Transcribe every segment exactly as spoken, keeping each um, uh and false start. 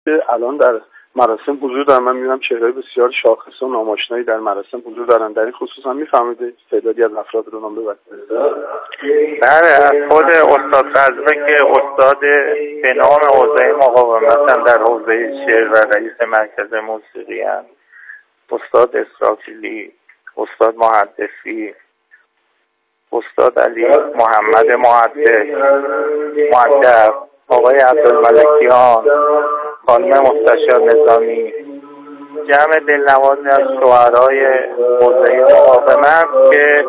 الان در مراسم حضور دارن. من می‌بینم چهره‌های بسیار شاخص و ناماشنایی در مراسم حضور دارن. در این خصوص هم می‌فهمید تعدادی از افراد رو نام ببرید. بله، از خود استاد قزوه که استاد به نام حوزه مقاومت در حوزه شعر و رئیس مرکز موسیقی هم، استاد اسرافیلی، استاد محدثی، استاد علی محمد محدث، مؤدب، آقای عبدالملکیان، خانم مستشار نظامی، جمع دلنوازی از شعرای حوزه مقاومت که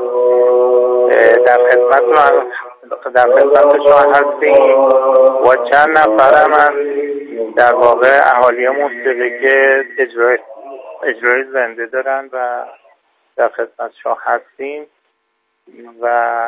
در خدمت در خدمت شما هستیم و چند نفرم از در واقع اهالی موسیقی که اجرای اجرای زنده دارن و در خدمت شما هستیم و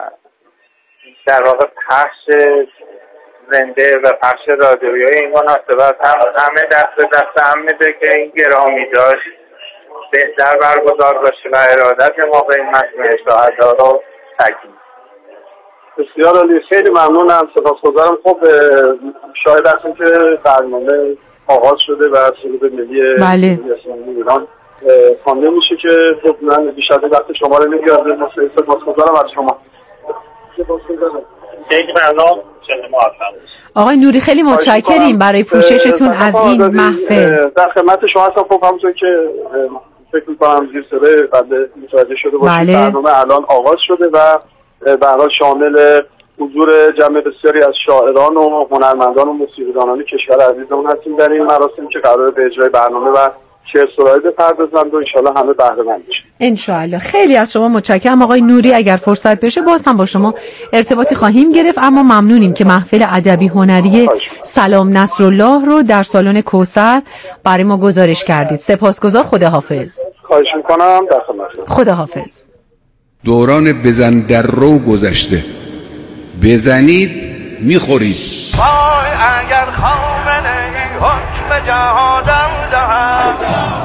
در واقع پخش زنده و پخش رادیویی این مناسبت هم همه دست دست هم میده که این گرامی داشت بهتر برگزار باشه و ارادت ما به این مجموعه شهدا رو تکمیل. بسیار عالی، خیلی ممنونم، سپاسگزارم. خب شاهد هستیم که برنامه آغاز شده و سرود ملی بله. ایران خوانده میشه که خب من بیش از وقت شما رو نمیگیرم. سپاسگزارم از شما. سپاسگزارم. خیلی ممنون. آقای نوری خیلی متشکریم برای پوششتون از این محفل. در خدمت شما هستم. خب همونطور که فکر می‌کنم زیر صدای بنده متوجه شده باشید بله. برنامه الان آغاز شده و به هر حال شامل حضور جمع بسیاری از شاعران و هنرمندان و موسیقیدانان کشور عزیزمون هستیم در این مراسم که قراره به اجرای برنامه و شعر سرایی بپردازند و انشالله همه بهره مند بشن. انشالله. خیلی از شما متشکرم آقای نوری. اگر فرصت بشه باز هم با شما ارتباطی خواهیم گرفت، اما ممنونیم که محفل ادبی هنری سلام نصرالله رو در سالن کوثر برای ما گزارش کردید. سپاسگزار. خداحافظ. خواهش میکنم. در خدمتتون. خداحافظ. دوران بزن در رو گذشته، بزنید میخورید. وای اگر خامنه ای حکم جهادم دهد،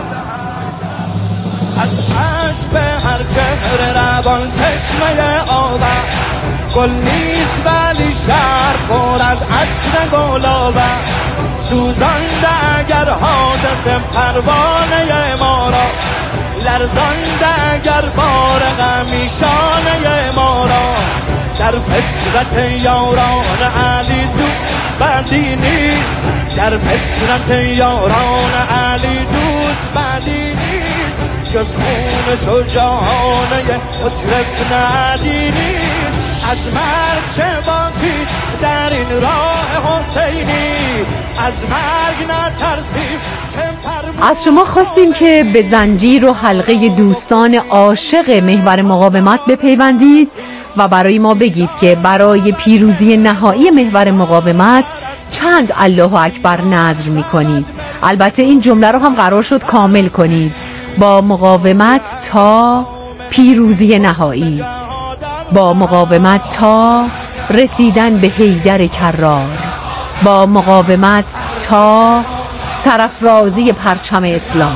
از عشق به هر چهره روان چشمه آور، گل نیست ولی شهر پر از عطر گلابه، سوزانده اگر حادثه پروانه ما را، لرزانده اگر بار غمیشانه ما را، در فطرت یاران علی دوست بدی نیست، در فطرت یاران علی دوست بدی نیست، جز خون شجاعانه حجر ابن علی نیست. از مرگ چه باکیست در این راه حسینی، از مرگ نترسیم چه فرمان. از شما خواستیم که به زنجیر و حلقه دوستان عاشق محور مقاومت بپیوندید و برای ما بگید که برای پیروزی نهایی محور مقاومت چند الله اکبر نذر می‌کنید. البته این جمله رو هم قرار شد کامل کنید: با مقاومت تا پیروزی نهایی، با مقاومت تا رسیدن به حیدر کرار، با مقاومت تا سرافرازی پرچم اسلام.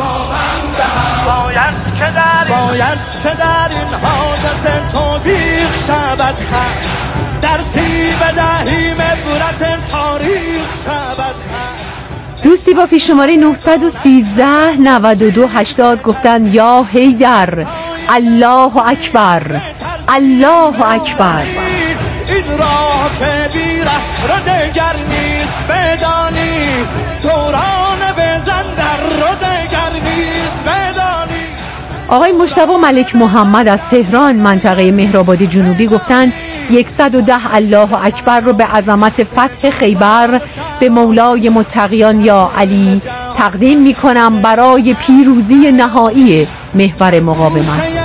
باید که در باید که در این حادثه توبیخ شود خست، درسی بدهیم عبرت تاریخ شود خست. دوستی با پیش شماره نه یک سه نود و دو هشتاد گفتن یا حیدر الله اکبر الله اکبر. این راه که بیره را دگر نیست بدانی، دوران بزن در را دگر نیست بدانی. آقای مجتبی ملک محمد از تهران منطقه مهرآباد جنوبی گفتن صد و ده الله اکبر رو به عظمت فتح خیبر به مولای متقیان یا علی تقدیم می کنم برای پیروزی نهایی محور مقاومت.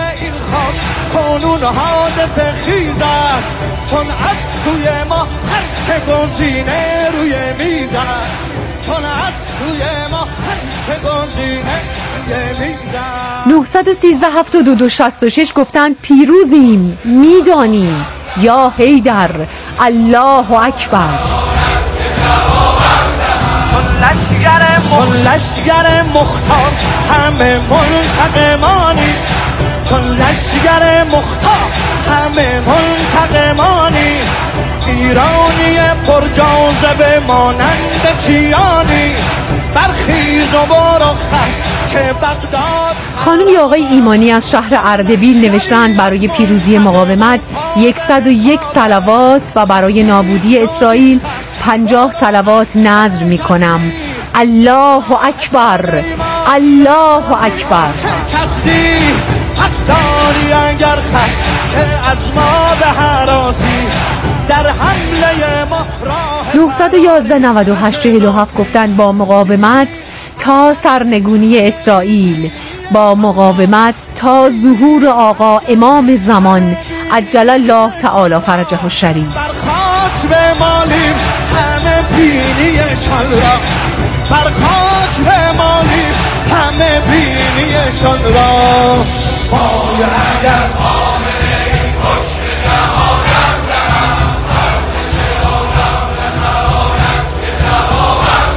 کنون حادثه خیز است، چون از سوی ما هرچه گزینه روی میز است، چون از سوی ما هرچه گزینه روی میز است. نه یک سه هفتاد و دو شصت و شش گفتن پیروزیم میدانیم یا حیدر الله اکبر. چون لشگر مختار همه منتقمانی، چون لشگر مختار همه منتقمانی، ایرانی پر جاذبه مانند کیانی، بر تو برو خر که بغداد. خانم یا آقای ایمانی از شهر اردبیل نوشتند برای پیروزی مقاومت صد و یک صلوات و برای نابودی اسرائیل پنجاه صلوات نذر می کنم. الله اکبر، الله اکبر. کستی حق داری اگر خر که از ما به هراسی در حمله ما راه. نه یک یک نه هشت چهل و هفت گفتند با مقاومت تا سرنگونی اسرائیل، با مقاومت تا ظهور آقا امام زمان عجل الله تعالی فرجه الشریف. بر خاک بمالیم همه بینیشان را، بر خاک بمالیم همه بینیشان را. وای اگر آمنه پشت جهانم دهم، ارزش آدم نتواند که جوابم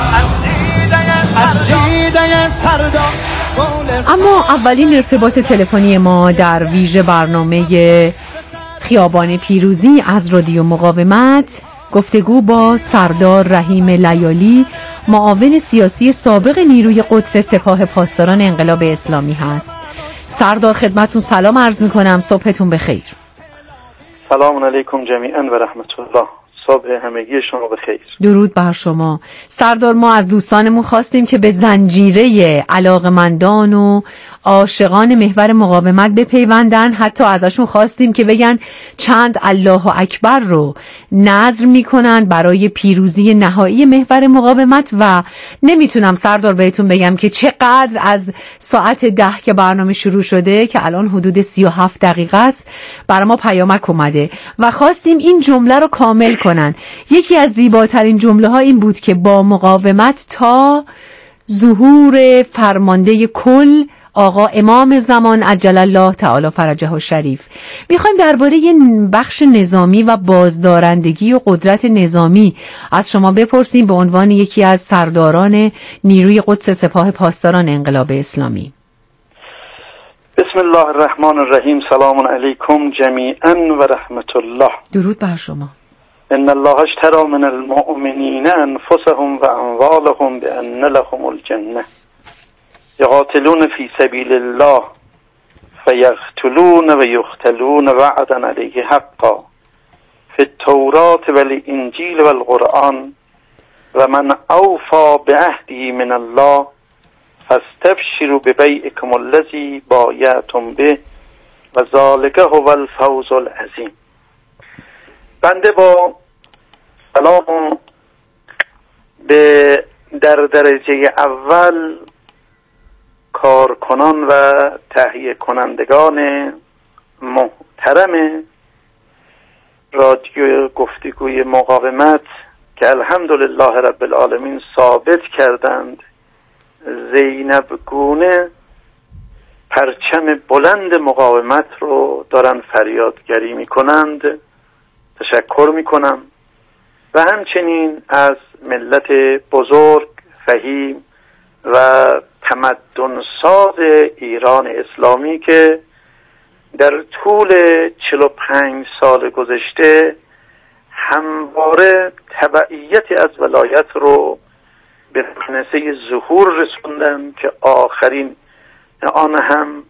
دهم. از دیده سردار. اما اولین ارتباط تلفنی ما در ویژه برنامه خیابان پیروزی از رادیو مقاومت گفتگو با سردار رحیم لیالی، معاون سیاسی سابق نیروی قدس سپاه پاسداران انقلاب اسلامی هست. سردار خدمتتون سلام عرض میکنم، صبحتون بخیر. سلام علیکم جمیعا و رحمت الله. صبح همگی شما بخیر. درود بر شما. سردار، ما از دوستانمون خواستیم که به زنجیره علاقمندان و عاشقان محور مقاومت بپیوندن، حتی ازشون خواستیم که بگن چند الله اکبر رو نذر میکنن برای پیروزی نهایی محور مقاومت. و نمیتونم سردار بهتون بگم که چقدر از ساعت ده که برنامه شروع شده که الان حدود سی و هفت دقیقه است برای ما پیامک اومده و خواستیم این جمله رو کامل کنن. یکی از زیباترین جمله ها این بود که با مقاومت تا ظهور فرمانده کل آقا امام زمان عجل الله تعالی فرجه الشریف. میخوایم درباره بخش نظامی و بازدارندگی و قدرت نظامی از شما بپرسیم به عنوان یکی از سرداران نیروی قدس سپاه پاسداران انقلاب اسلامی. بسم الله الرحمن الرحیم. سلام علیکم جمیعا و رحمت الله. درود بر شما. ان الله اشتری من المؤمنین انفسهم و اموالهم بان لهم الجنه یقاتلون فی سبیل الله فیقتلون و یقتلون وعدا علیه حقا فی التوراة و الانجیل و القرآن و من اوفی بعهده من الله فاستبشروا ببیعکم الذی بایعتم به و ذلک هو الفوز العظیم. بنده با سلام به در درجه اول کارکنان و تهیه کنندگان محترم رادیو گفتگوی مقاومت که الحمدلله رب العالمین ثابت کردند زینب گونه پرچم بلند مقاومت رو دارن فریادگری میکنند، تشکر میکنم. و همچنین از ملت بزرگ، فهیم و تمدن ساز ایران اسلامی که در طول چهل و پنج سال گذشته همواره تبعیتی از ولایت رو به منصه ظهور رسوندن که آخرین آن هم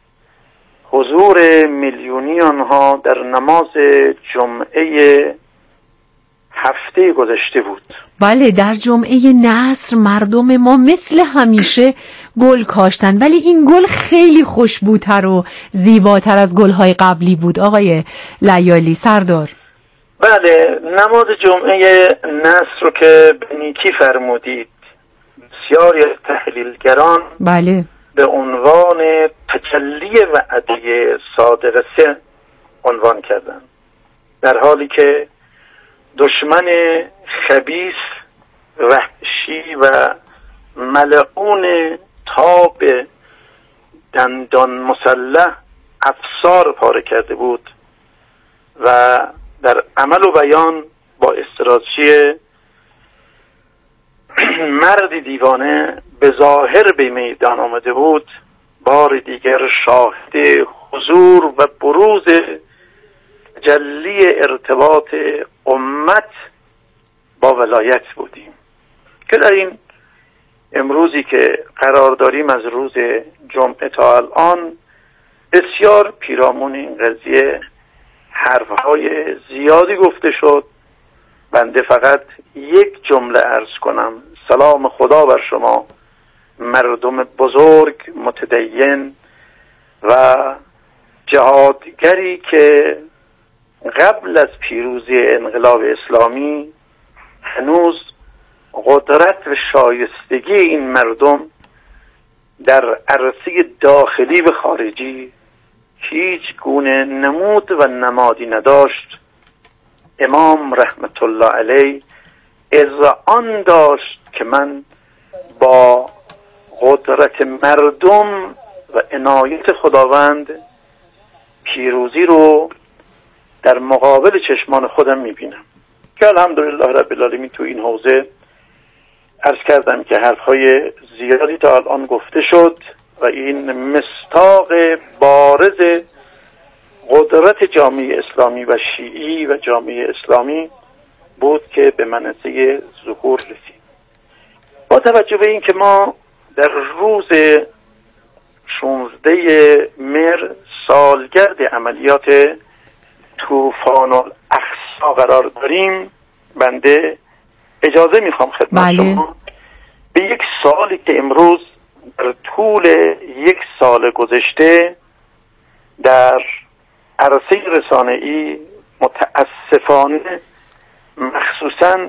حضور میلیونی آنها در نماز جمعه هفته گذشته بود. بله، در جمعه نصر مردم ما مثل همیشه گل کاشتن، ولی این گل خیلی خوشبوتر و زیباتر از گل‌های قبلی بود. آقای لیالی سردار. بله، نماز جمعه نصر رو که به نیکی فرمودید بسیاری از تحلیلگران بله به عنوان تجلی وعده صادقه سه عنوان کردن، در حالی که دشمن خبیث، وحشی و ملعون تاب دندان مسلح افسار پاره کرده بود و در عمل و بیان با استراتژی مرد دیوانه به ظاهر به میدان آمده بود، بار دیگر شاهد حضور و بروز جلی ارتباط امت با ولایت بودیم که در این امروزی که قرار داریم از روز جمعه تا الان بسیار پیرامون این قضیه حرفهای زیادی گفته شد. بنده فقط یک جمله عرض کنم: سلام خدا بر شما مردم بزرگ، متدین و جهادگری که قبل از پیروزی انقلاب اسلامی هنوز قدرت و شایستگی این مردم در عرصه داخلی و خارجی هیچ گونه نمود و نمادی نداشت. امام رحمت الله علیه اذعان داشت که من با قدرت مردم و عنایت خداوند پیروزی رو در مقابل چشمان خودم میبینم که الحمدلله رب العالمین تو این حوزه عرض کردم که حرفهای زیادی تا الان گفته شد و این مصداق بارز قدرت جامعه اسلامی و شیعی و جامعه اسلامی بود که به منصه ظهور رسید. با توجه به این که ما در روز شانزده مهر سالگرد عملیات طوفان الاقصی قرار داریم، بنده اجازه میخوام خدمت بله. شما به یک سالی که امروز در طول یک سال گذشته در عرصه رسانه‌ای متاسفانه مخصوصا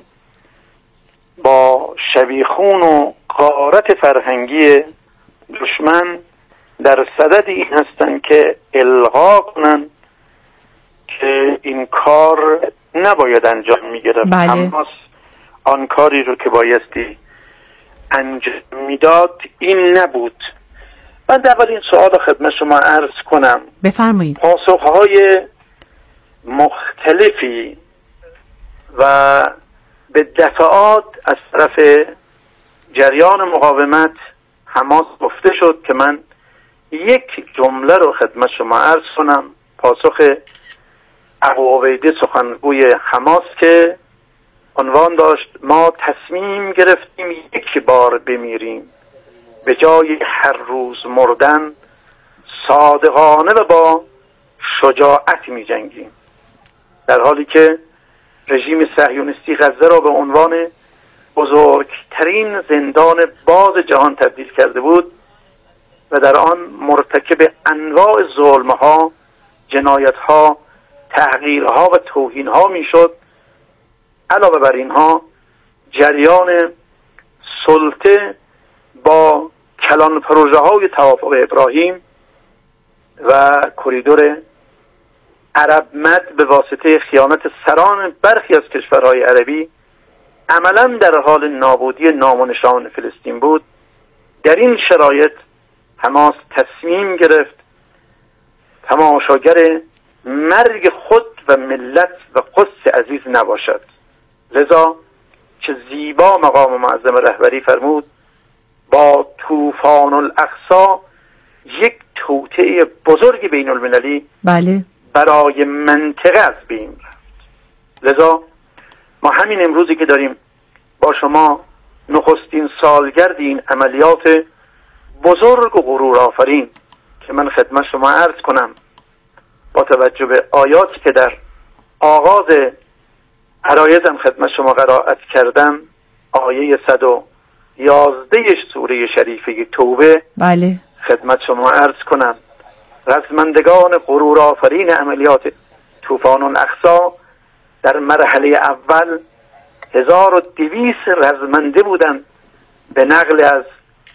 با شبیخون و غارت فرهنگی دشمن در صدد این هستند که الغا کنن که این کار نباید انجام میگرفت. بله. اما آن کاری رو که بایستی انجام میداد این نبود. من در اول این سوال خدمت شما عرض کنم. بفرمایید. پاسخهای مختلفی و به دفعات از طرف جریان مقاومت حماس گفته شد که من یک جمله رو خدمت شما عرض کنم. پاسخ ابو عبیده سخنگوی حماس که عنوان داشت: ما تصمیم گرفتیم یک بار بمیریم، به جای هر روز مردن صادقانه و با شجاعت می جنگیم. در حالی که رژیم صهیونیستی غزه را به عنوان بزرگترین زندان باز جهان تبدیل کرده بود و در آن مرتکب انواع ظلمها، جنایتها، تحقیرها و توهینها می شد. علاوه بر اینها جریان سلطه با کلان پروژه های توافق ابراهیم و کریدور عرب مد به واسطه خیانت سران برخی از کشورهای عربی عملا در حال نابودی نام و نشان فلسطین بود. در این شرایط حماس تصمیم گرفت تماشاگر مرگ خود و ملت و قدس عزیز نباشد. لذا چه زیبا مقام معظم رهبری فرمود: با طوفان الاقصی یک توطئه بزرگ بین المللی بله. برای منطقه از بین رفت. لذا ما همین امروزی که داریم با شما نخستین سالگرد این عملیات بزرگ و غرور آفرین که من خدمت شما عرض کنم با توجه به آیاتی که در آغاز عرایزم خدمت شما قرائت کردم، آیه صد و یازده سوره شریفه توبه بله. خدمت شما عرض کنم: رزمندگان غرور آفرین عملیات طوفان الاقصی در مرحله اول هزار و دویست رزمنده بودند. به نقل از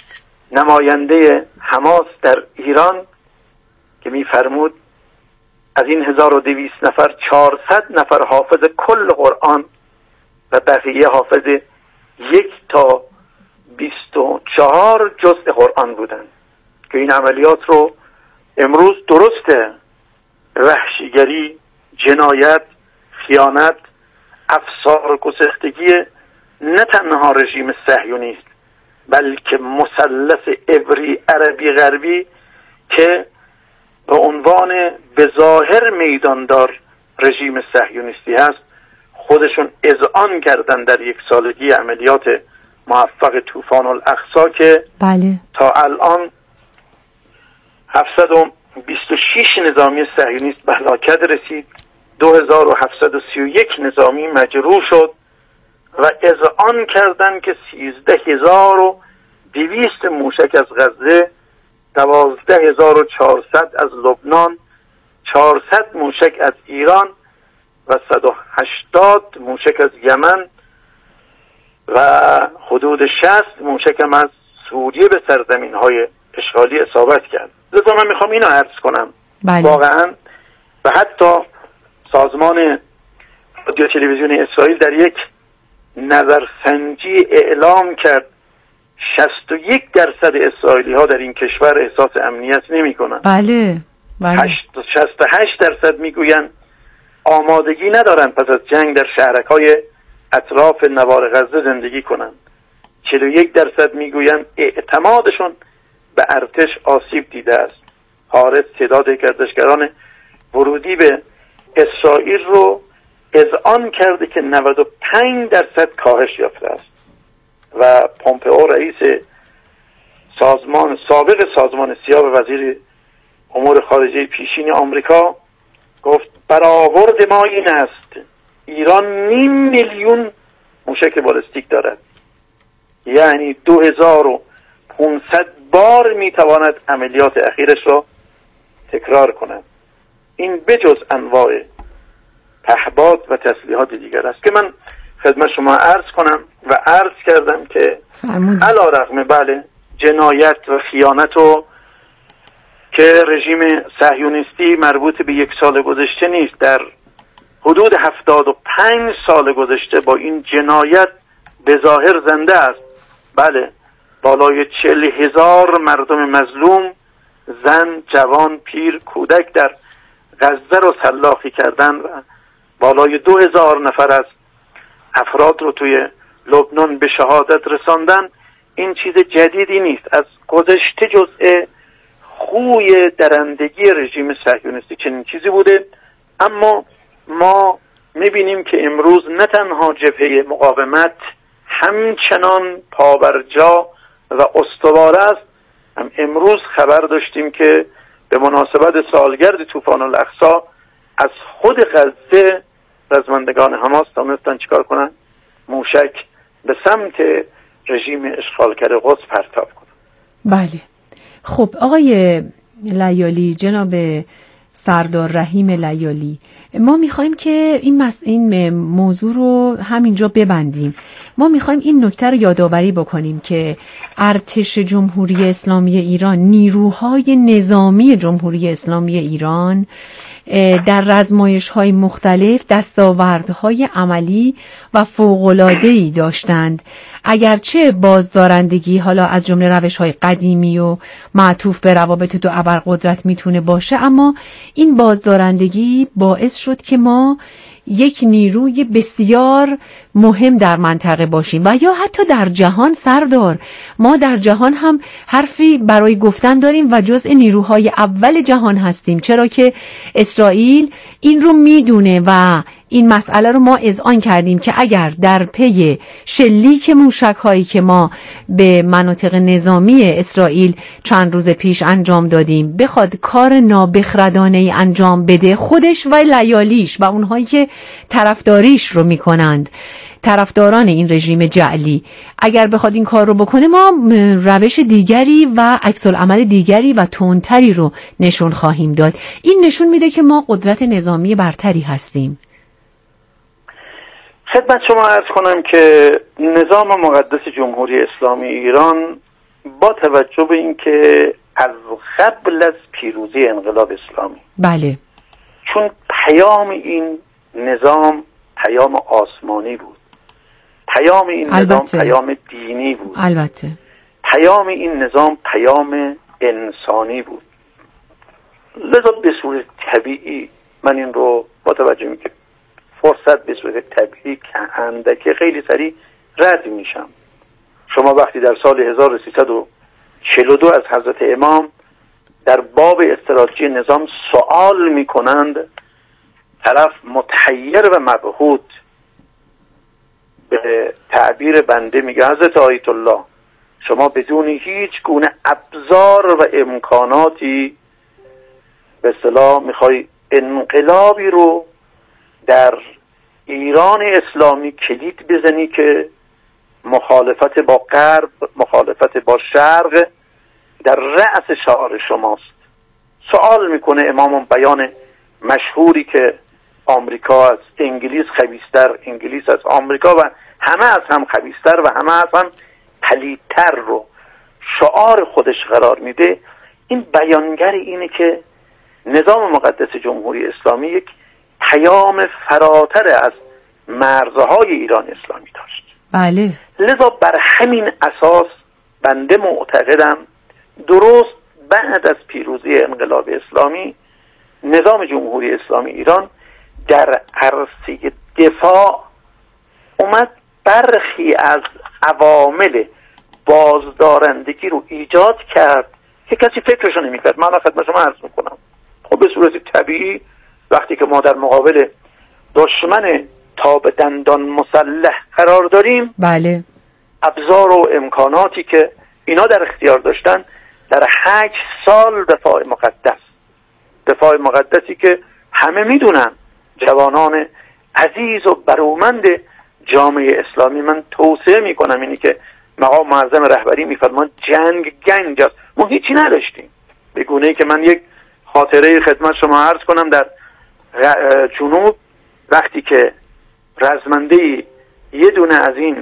نماینده حماس در ایران که می‌فرمود از این هزار و دویست نفر چهارصد نفر حافظ کل قرآن و بقیه حافظ یک تا بیست و چهار جزء قرآن بودند که این عملیات رو امروز درسته وحشیگری، جنایت، خیانت، افسار و گسستگی نه تنها رژیم صهیونیست بلکه مثلث عبری عربی غربی که به عنوان به ظاهر میداندار رژیم صهیونیستی هست خودشون اذعان کردن در یک سالگی عملیات موفق طوفان الاقصی که بله. تا الان هفتصد و بیست و شش نظامی صهیونیست به هلاکت رسید، دو هزار و هفتصد و سی و یک نظامی مجروح شد و اذعان کردند که سیزده هزار و دویست موشک از غزه، دوازده هزار و چهارصد از لبنان، چهارصد موشک از ایران و صد و هشتاد موشک از یمن و حدود شصت موشک هم از سوریه به سرزمین‌های اشغالی اصابت کرد. لذا من میخوام اینو عرض کنم. بله. واقعا و حتی سازمان رادیو تلویزیون اسرائیل در یک نظرسنجی اعلام کرد شصت و یک درصد اسرائیلی ها در این کشور احساس امنیت نمی کنند. بله بله. شصت و هشت درصد میگویند آمادگی ندارند پس از جنگ در شهرک‌های اطراف نوار غزه زندگی کنند. چهل و یک درصد میگویند اعتمادشون به ارتش آسیب دیده است. حارس تعداد گردشگران ورودی به اسرائیل رو اذعان کرده که نود و پنج درصد کاهش یافته است و پومپئو رئیس سازمان سابق سازمان سیاه و وزیر امور خارجه پیشین آمریکا گفت برآورد ما این است ایران نیم میلیون موشک بالستیک دارد، یعنی دو هزار و پانصد بار میتواند عملیات اخیرش را تکرار کند. این بجز انواع پهپاد و تسلیحات دیگر است که من خدمت شما عرض کنم و عرض کردم که علی رغم بله جنایت و خیانت و که رژیم صهیونیستی مربوط به یک سال گذشته نیست، در حدود هفتاد و پنج سال گذشته با این جنایت به ظاهر زنده است. بله، بالای چهل هزار مردم مظلوم، زن، جوان، پیر، کودک در غزه رو سلاخی کردن و بالای دو هزار نفر از افراد رو توی لبنان به شهادت رساندن. این چیز جدیدی نیست، از گذشته جزء خوی درندگی رژیم صهیونیستی چنین چیزی بوده. اما ما میبینیم که امروز نه تنها جبهه مقاومت همچنان پابرجا و استوار است، هم امروز خبر داشتیم که به مناسبت سالگرد طوفان الاقصی از خود غزه رزمندگان حماس تونستن چیکار کنن؟ موشک به سمت رژیم اشغالگر قدس پرتاب کنن. بله. خب آقای لیالی، جناب سردار رحیم لیالی، ما میخوایم که این مس... این موضوع رو همینجا ببندیم. ما میخوایم این نکته رو یادآوری بکنیم که ارتش جمهوری اسلامی ایران، نیروهای نظامی جمهوری اسلامی ایران در رزمایش‌های مختلف دستاوردهای عملی و فوق‌العاده‌ای داشتند. اگرچه بازدارندگی حالا از جمله روش‌های قدیمی و معطوف به روابط دو ابرقدرت میتونه باشه، اما این بازدارندگی باعث شد که ما یک نیروی بسیار مهم در منطقه باشیم و یا حتی در جهان. سردار، ما در جهان هم حرفی برای گفتن داریم و جزء نیروهای اول جهان هستیم، چرا که اسرائیل این رو میدونه و این مسئله رو ما اذعان کردیم که اگر در پی شلیک موشک هایی که ما به مناطق نظامی اسرائیل چند روز پیش انجام دادیم بخواد کار نابخردانه ای انجام بده، خودش و لیالیش و اونهایی که طرفداریش رو میکنند، طرفداران این رژیم جعلی، اگر بخواد این کار رو بکنه، ما روش دیگری و عکس العمل دیگری و تندتری رو نشون خواهیم داد. این نشون میده که ما قدرت نظامی برتری هستیم. خدمت شما عرض کنم که نظام مقدس جمهوری اسلامی ایران با توجه به اینکه از قبل از پیروزی انقلاب اسلامی، بله، چون پیام این نظام پیام آسمانی بود، پیام این البته. نظام پیام دینی بود، البته پیام این نظام پیام انسانی بود. لذا به صورت طبیعی من این رو با توجه می که فرصت به صورت طبیعی که اندکی خیلی سریع رد میشم. شما وقتی در سال هزار و سیصد و چهل و دو از حضرت امام در باب استراتژی نظام سوال میکنند، طرف متحیر و مبهوت به تعبیر بنده میگه حضرت آیت الله شما بدون هیچ گونه ابزار و امکاناتی به اصطلاح میخوای انقلابی رو در ایران اسلامی کلید بزنی که مخالفت با غرب، مخالفت با شرق در رأس شعار شماست. سوال میکنه امام بیان مشهوری که آمریکا از انگلیس خبیثتر، انگلیس از آمریکا و همه از هم خبیثتر و همه از هم پلیدتر رو شعار خودش قرار میده. این بیانگر اینه که نظام مقدس جمهوری اسلامی یک پیام فراتر از مرزهای ایران اسلامی داشت. بله. لذا بر همین اساس بنده معتقدم درست بعد از پیروزی انقلاب اسلامی نظام جمهوری اسلامی ایران در عرصه دفاع اومد برخی از عوامل بازدارندگی رو ایجاد کرد که کسی فکرشو نمی‌کرد. من خدمت شما عرض میکنم خب به صورت طبیعی وقتی که ما در مقابل دشمن تا به دندان مسلح قرار داریم، بله، ابزار و امکاناتی که اینا در اختیار داشتن در هشت سال دفاع مقدس، دفاع مقدسی که همه میدونن جوانان عزیز و برومند جامعه اسلامی، من توصیه میکنم اینی که مقام معظم رهبری میفرمان جنگ گنج است. ما هیچی نداشتیم، به گونه‌ای که من یک خاطره خدمت شما عرض کنم. در جنوب وقتی که رزمنده یه دونه از این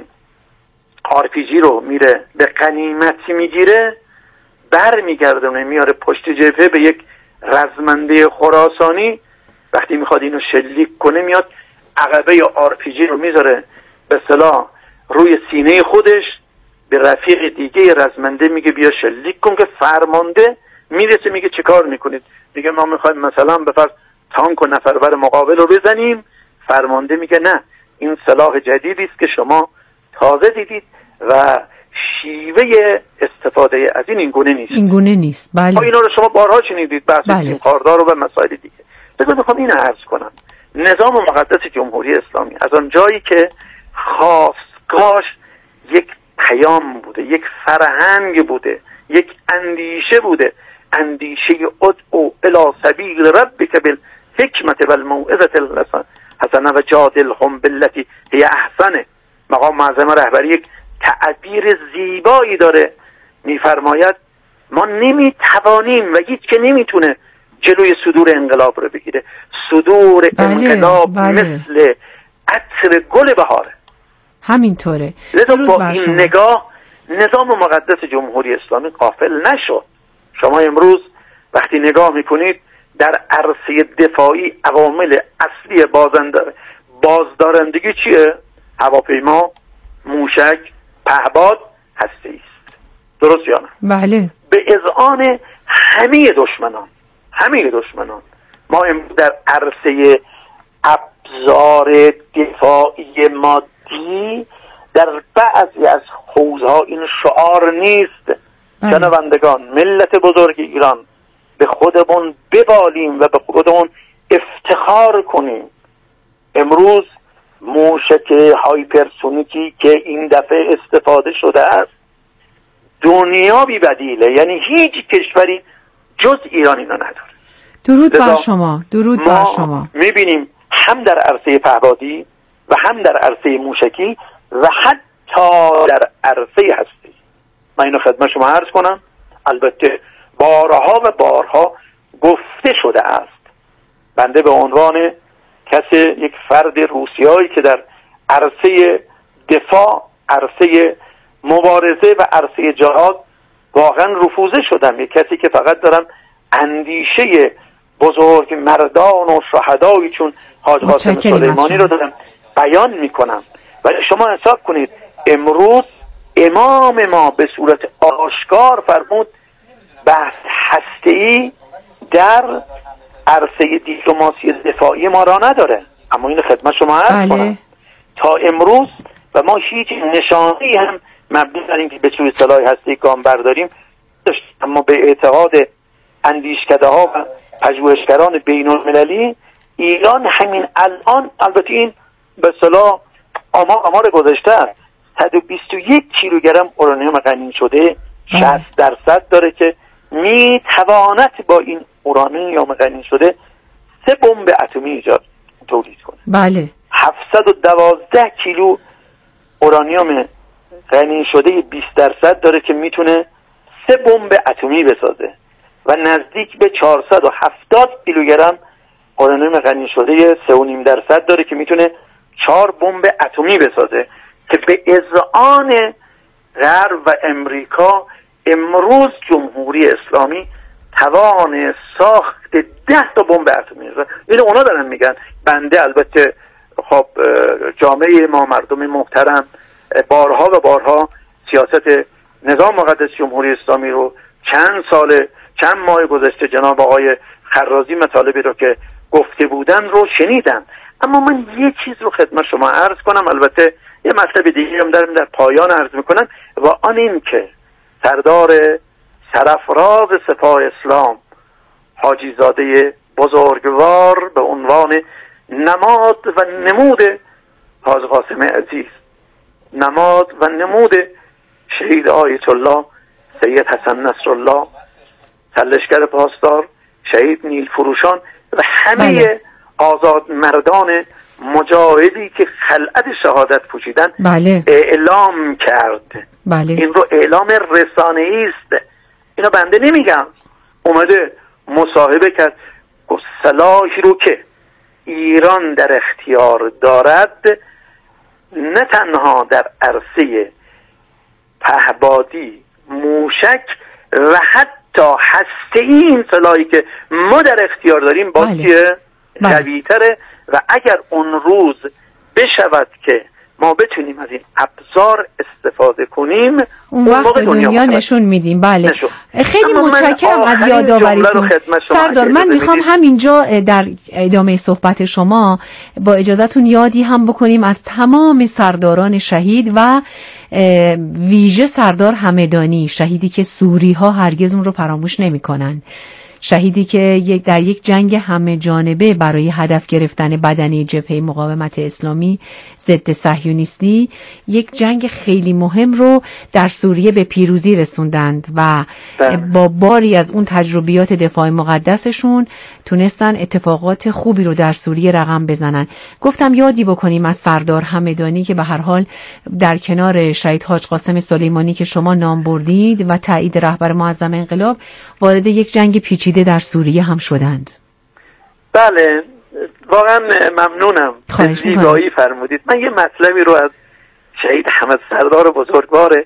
آر پی جی رو میره به غنیمت میگیره، بر میگردونه میاره پشت جبهه به یک رزمنده خراسانی، وقتی میخواد اینو شلیک کنه میاد عقبه آر پی جی رو میذاره به اصطلاح روی سینه خودش، به رفیق دیگه رزمنده میگه بیا شلیک کن، که فرمانده میرسه میگه چه کار میکنید؟ میگه ما میخوایم مثلا به فرض تانک و نفرور مقابل رو بزنیم. فرمانده میگه نه، این سلاح جدیدی است که شما تازه دیدید و شیوه استفاده از این اینگونه نیست. اینگونه نیست. بله. اینا رو شما بارها شنیدید، بحث بله. تیم خاردار و مسائل دیگه. بذار میخوام این عرض کنم. نظام مقدس جمهوری اسلامی از آن جایی که خواستگاهش یک پیام بوده، یک فرهنگ بوده، یک اندیشه بوده، اندیشه ادعو الی سبیل ربک بالحکمت والموعظة الحسنه و جادلهم بالتي هی احسن. مقام معظم رهبری یک تعبیر زیبایی داره، میفرماید ما نمیتوانیم و هیچ که نمیتونه جلوی صدور انقلاب رو بگیره. صدور بله، انقلاب بله. مثل عطر گل بهاره. همینطوره. لذا با این شما. نگاه نظام مقدس جمهوری اسلامی غافل نشد. شما امروز وقتی نگاه میکنید در عرصه دفاعی عوامل اصلی بازدارندگی چیه؟ هواپیما، موشک، پهپاد، هسته است. درست یا نه؟ بله. به اذعان همه دشمنان، همه دشمنان ما امروز در عرصه ابزار دفاعی مادی در بعضی از حوزه‌ها این شعار نیست. شنوندگان، ملت بزرگ ایران، به خودمون ببالیم و به خودمون افتخار کنیم. امروز موشک هایپرسونیکی که این دفعه استفاده شده است دنیا بی بدیله، یعنی هیچ کشوری جز ایران اینا نداره. درود بر شما، درود بر شما. میبینیم هم در عرصه پهپادی و هم در عرصه موشکی و حتی در عرصه هستی. من اینو خدمت شما عرض کنم. البته بارها و بارها گفته شده است. بنده به عنوان کسی، یک فرد روسیایی که در عرصه دفاع، عرصه مبارزه و عرصه جهاد واقعا رفوزه شدم، یک کسی که فقط دارم اندیشه بزرگ مردان و شهدایی چون حاج قاسم سلیمانی رو دارم بیان میکنم. ولی شما حساب کنید امروز امام ما به صورت آشکار فرمود بحث هسته‌ای در عرصه دیپلماسی دفاعی ما را نداره. اما این خدمت شما عرض کنم تا امروز و ما هیچ نشانه‌ای هم مبنی بر اینکه به سوی سلاح هسته‌ای گام برداریم داشت. اما به اعتقاد اندیشکده‌ها و پژوهشگران بین‌المللی ایران همین الان، البته این به اصطلاح آمار آمار گذاشته صد و بیست و یک کیلوگرم اورانیوم غنی شده شصت درصد داره که میتواند با این اورانیوم غنی شده سه بمب اتمی ایجاد تولید کنه. بله. هفتصد و دوازده کیلو اورانیوم غنی شده بیست درصد داره که میتونه سه بمب اتمی بسازه و نزدیک به چهارصد و هفتاد کیلوگرم اورانیوم غنی شده سه و نیم درصد داره که میتونه چهار بمب اتمی بسازه که به اذعان غرب و امریکا امروز جمهوری اسلامی توان ساخت ده تا بمب اتمی داره. اینو اونا دارن میگن، بنده البته خب جامعه ما مردم محترم بارها و بارها سیاست نظام مقدس جمهوری اسلامی رو چند سال چند ماه گذشته جناب آقای خرازی مطالبی رو که گفته بودن رو شنیدم. اما من یه چیز رو خدمت شما عرض کنم، البته یه مطلب دیگه هم دارم در پایان عرض میکنم و آن این که سردار سرفراز سپاه اسلام حاجی زاده بزرگوار به عنوان نماد و نمود حاج قاسم عزیز، نماد و نمود شهید آیت الله سید حسن نصرالله، سرلشکر پاسدار، شهید نیل فروشان و همه بله. آزاد مردان مجاهدی که خلعت شهادت پوشیدن بله. اعلام کرد. بله. این رو اعلام رسانه‌ای است، اینو بنده نمیگم. اومده مصاحبه کرد، گفت سلاحی رو که ایران در اختیار دارد نه تنها در عرصه پهبادی، موشک و حتی هسته‌ای این سلاحی که ما در اختیار داریم با که قوی‌تره و اگر اون روز بشود که ما بتونیم از این ابزار استفاده کنیم اون وقت به دنیا, دنیا نشون میدیم. بله نشون. خیلی متشکرم از یادآوریتون سردار. من میخوام همینجا در ادامه صحبت شما با اجازهتون یادی هم بکنیم از تمام سرداران شهید و ویژه سردار همدانی، شهیدی که سوری ها هرگز اون رو فراموش نمی کنن، شهیدی که در یک جنگ همه جانبه برای هدف گرفتن بدنه جبهه مقاومت اسلامی ضد صهیونیستی یک جنگ خیلی مهم رو در سوریه به پیروزی رسوندند و با باری از اون تجربیات دفاع مقدسشون تونستن اتفاقات خوبی رو در سوریه رقم بزنن. گفتم یادی بکنیم از سردار همدانی که به هر حال در کنار شهید حاج قاسم سلیمانی که شما نام بردید و تایید رهبر معظم انقلاب وارد یک جنگ پیچیده در سوریه هم شدند. بله واقعا ممنونم، زیبایی فرمودید. من یه مطلبی رو از شهید حمد سردار بزرگوار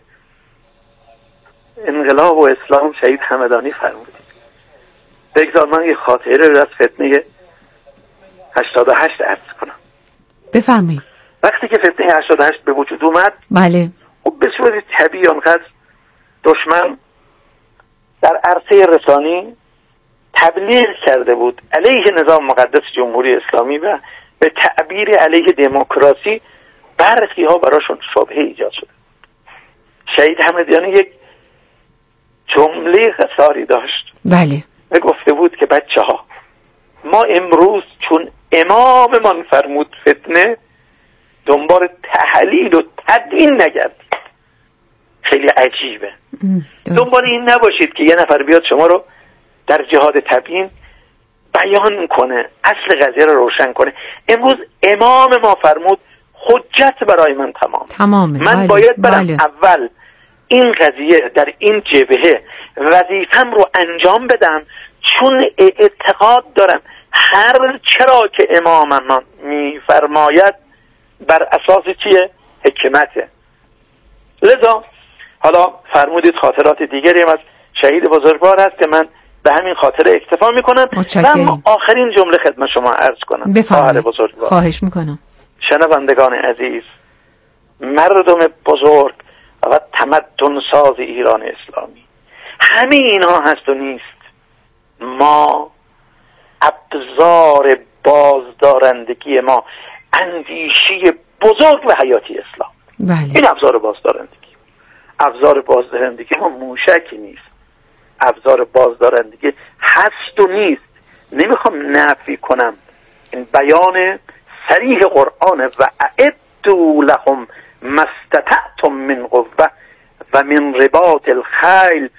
انقلاب و اسلام شهید همدانی فرمودید. بگذار من یه خاطره رو از فتنه هشتاد و هشت عرض کنم. بفرمایید. وقتی که فتنه هشتاد و هشت به وجود اومد، بله، خب به صورت طبیعی آنقدر دشمن در عرصه رسانی تبلیغ کرده بود علیه نظام مقدس جمهوری اسلامی و به تعبیر علیه دموکراسی برخی ها براشون شبهه ایجاد شده. شهید همدانی یک جمله قصاری داشت، بله، و گفته بود که بچه ها ما امروز چون اماممان فرمود فتنه دنبال تحلیل و تدوین نگردید. خیلی عجیبه. دنبال این نباشید که یه نفر بیاد شما رو در جهاد تبیین بیان کنه، اصل قضیه رو روشن کنه. امروز امام ما فرمود حجت برای من تمام تمامه. من بله. باید برم بله. اول این قضیه در این جبهه وظیفم رو انجام بدم، چون اعتقاد دارم هر چرا که امام من میفرماید بر اساس چیه؟ حکمته. لذا حالا فرمودید خاطرات دیگری هم از شهید بزرگوار هست که من به همین خاطره اکتفا میکنم و اما آخرین جمله خدمت شما عرض کنم. بفرمایید. خواهش میکنم. شنوندگان عزیز، مردم بزرگ و تمدن ساز ایران اسلامی، همه اینها هست و نیست. ما ابزار بازدارندگی ما اندیشه بزرگ و حیاتی اسلام. بله. این ابزار بازدارندگی ابزار بازدارندگی ما موشکی نیست، ابزار بازدارندگی هست و نیست. نمیخوام نفی کنم، این بیان صریح قرآن و اعد اعدوا لهم ما استطعتم من قوه و من رباط الخیل